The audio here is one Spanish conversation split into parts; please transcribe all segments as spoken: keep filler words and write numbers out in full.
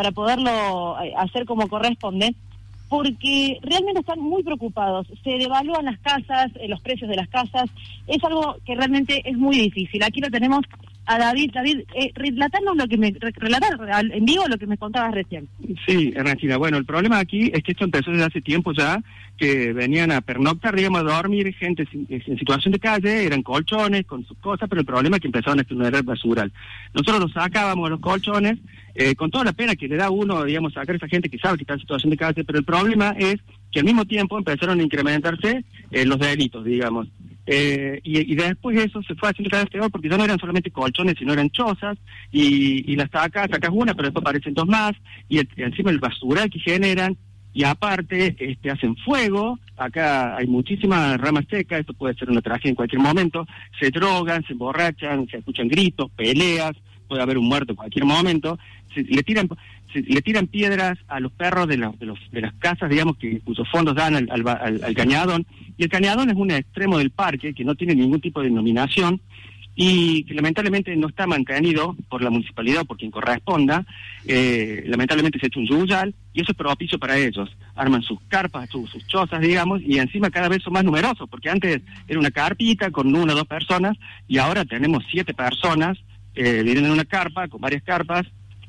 para poderlo hacer como corresponde, porque realmente están muy preocupados. Se devalúan las casas, eh, los precios de las casas. Es algo que realmente es muy difícil. Aquí lo tenemos a David. David, eh, relatanos lo que me... relatar en vivo lo que me contabas recién. Sí, Ernestina. Bueno, el problema aquí es que esto empezó desde hace tiempo ya, que venían a pernoctar, digamos, a dormir, gente sin, en situación de calle, eran colchones con sus cosas, pero el problema es que empezaron a generar basural. Nosotros los sacábamos los colchones, eh, con toda la pena que le da a uno, digamos, sacar a esa gente que sabe que está en situación de calle, pero el problema es que al mismo tiempo empezaron a incrementarse eh, los delitos, digamos. Eh, y, y después eso se fue haciendo cada vez peor, porque ya no eran solamente colchones, sino eran chozas, y, y las sacas, sacas una, pero después aparecen dos más, y, el, y encima el basural que generan, y aparte este hacen fuego. Acá hay muchísimas ramas secas, esto puede ser una tragedia en cualquier momento, se drogan, se emborrachan, se escuchan gritos, peleas, puede haber un muerto en cualquier momento, se, le tiran se, le tiran piedras a los perros de, la, de, los, de las casas, digamos, que cuyos fondos dan al, al, al, al cañadón, y el cañadón es un extremo del parque que no tiene ningún tipo de denominación, y que lamentablemente no está mantenido por la municipalidad o por quien corresponda. Eh, lamentablemente se ha hecho un yuyal, y eso es propicio para ellos. Arman sus carpas, sus, sus chozas, digamos, y encima cada vez son más numerosos, porque antes era una carpita con una o dos personas, y ahora tenemos siete personas eh, viviendo en una carpa, con varias carpas,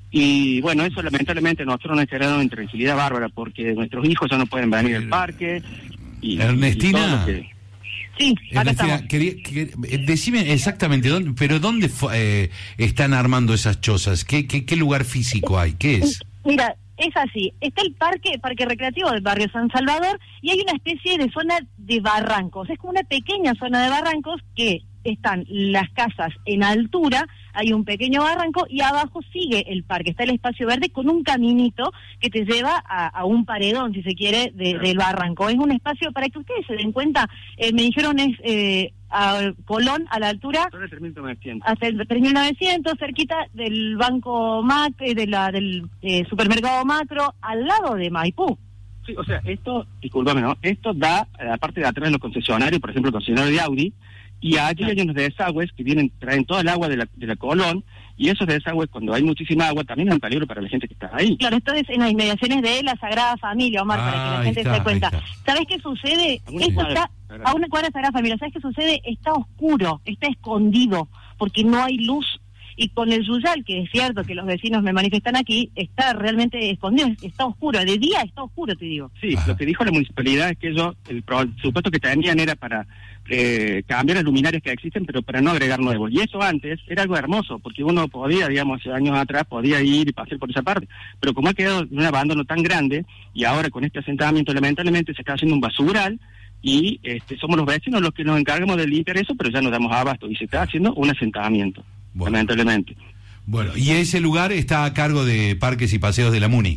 y bueno, eso lamentablemente nosotros nos ha generado una intranquilidad bárbara, porque nuestros hijos ya no pueden venir al parque. Y, Ernestina... y todo lo que... Sí, acá Ernestina, estamos. quería, quería, decime exactamente dónde, pero dónde eh, están armando esas chozas, ¿Qué, qué, qué lugar físico hay, qué es? Mira, es así, está el parque, parque recreativo del barrio San Salvador, y hay una especie de zona de barrancos, es como una pequeña zona de barrancos que están las casas en altura, hay un pequeño barranco y abajo sigue el parque, está el espacio verde con un caminito que te lleva a, a un paredón, si se quiere, de, del barranco. Es un espacio, para que ustedes se den cuenta, eh, me dijeron es eh, a Colón, a la altura, hasta el tres mil novecientos, cerquita del Banco Mac, de la, del eh, supermercado Macro, al lado de Maipú. Sí, o sea, esto, discúlpame, ¿no? Esto da, a la parte de atrás de los concesionarios, por ejemplo, el concesionario de Audi, y allí hay unos desagües que vienen, traen toda el agua de la, de la Colón, y esos desagües, cuando hay muchísima agua, también es un peligro para la gente que está ahí. Claro, esto es en las inmediaciones de la Sagrada Familia, Omar, ah, para que la gente está, se dé cuenta. está. ¿Sabés qué sucede? Esto cuadra, está a una cuadra de Sagrada Familia. ¿Sabés qué sucede? Está oscuro, está escondido, porque no hay luz. Y con el yuyal, que es cierto que los vecinos me manifiestan aquí, está realmente escondido, está oscuro, de día está oscuro, te digo. Sí, Ajá. Lo que dijo la municipalidad es que ellos, el, el supuesto que tenían era para eh, cambiar las luminarias que existen, pero para no agregar nuevos. Y eso antes era algo hermoso, porque uno podía, digamos, hace años atrás, podía ir y pasar por esa parte. Pero como ha quedado un abandono tan grande, y ahora con este asentamiento lamentablemente se está haciendo un basural, y este, somos los vecinos los que nos encargamos de limpiar eso, pero ya nos damos abasto, y se está haciendo un asentamiento. Bueno. Lamentablemente. Bueno, y ese lugar está a cargo de Parques y Paseos de la Muni.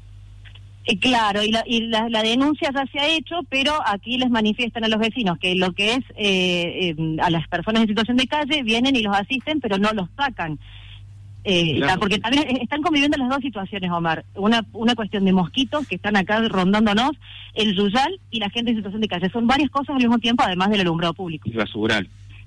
Eh, claro, y, la, y la, la denuncia ya se ha hecho, pero aquí les manifiestan a los vecinos que lo que es eh, eh, a las personas en situación de calle vienen y los asisten, pero no los sacan. Eh, claro. Porque también están conviviendo las dos situaciones, Omar. Una una cuestión de mosquitos que están acá rondándonos, el yuyal y la gente en situación de calle. Son varias cosas al mismo tiempo, además del alumbrado público. Y basural.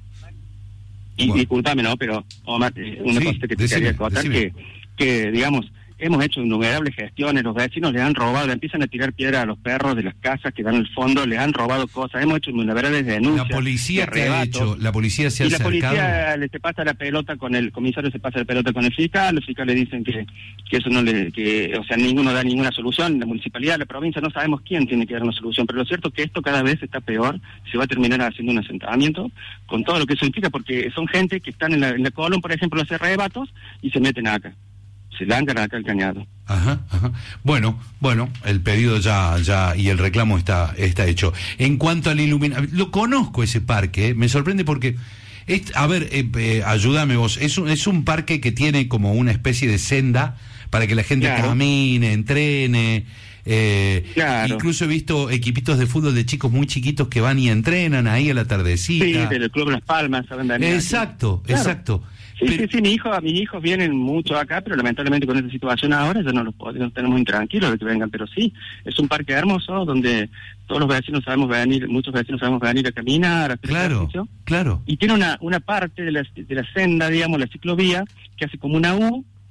Y bueno. Disculpame, ¿no? Pero, Omar, una sí, cosa que te decime, quería contar, que, que, digamos, hemos hecho innumerables gestiones, los vecinos les han robado, le empiezan a tirar piedra a los perros de las casas que dan al fondo, les han robado cosas, hemos hecho innumerables denuncias. La policía que ha hecho, la policía se ha y acercado. Y la policía le se pasa la pelota con el comisario, se pasa la pelota con el fiscal, los fiscales dicen que, que eso no le, que, o sea, ninguno da ninguna solución, la municipalidad, la provincia, no sabemos quién tiene que dar una solución, pero lo cierto es que esto cada vez está peor, se va a terminar haciendo un asentamiento, con todo lo que eso implica, porque son gente que están en la, en la Colón, por ejemplo, los arrebatos, y se meten acá. Se lanzan acá al cañado. Ajá, ajá. Bueno, bueno, el pedido ya, ya y el reclamo está, está hecho. En cuanto al iluminación, lo conozco ese parque, ¿eh? Me sorprende porque, es, a ver, eh, eh, ayúdame vos, es un, es un parque que tiene como una especie de senda para que la gente claro. camine, entrene. Eh, claro. Incluso he visto equipitos de fútbol de chicos muy chiquitos que van y entrenan ahí a la tardecita. Sí, del Club Las Palmas, ¿saben? Exacto, claro. exacto. Sí, pero... sí, sí, mi hijo, mis hijos vienen mucho acá, pero lamentablemente con esta situación ahora ya no los podemos, tenemos intranquilos de que vengan, pero sí, es un parque hermoso donde todos los vecinos sabemos venir, muchos vecinos sabemos venir a caminar, a hacer claro, ejercicio. Claro. Y tiene una una parte de la, de la senda, digamos, la ciclovía, que hace como una U,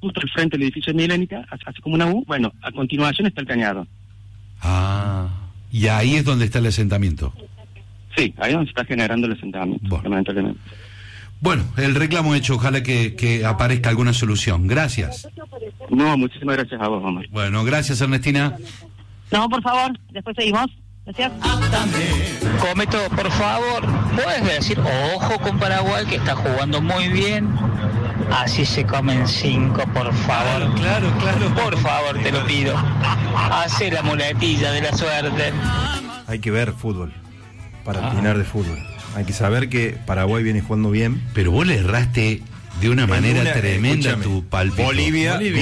justo al frente del edificio de Milénica, así como una U. Bueno, a continuación está el cañado. Ah, y ahí es donde está el asentamiento. Sí, ahí es donde se está generando el asentamiento, bueno. lamentablemente. Bueno, el reclamo hecho, ojalá que, que aparezca alguna solución. Gracias. No, muchísimas gracias a vos, Omar. Bueno, gracias, Ernestina. No, por favor, después seguimos. Gracias. Cometo, por favor, puedes decir, ojo con Paraguay que está jugando muy bien. Así se comen cinco, por favor. Claro, claro. Por favor, te lo pido. Hace la muletilla de la suerte. Hay que ver fútbol para opinar de fútbol. Hay que saber que Paraguay viene jugando bien. Pero vos le erraste de una En manera una, tremenda escúchame, tu palpito. Bolivia, Bolivia.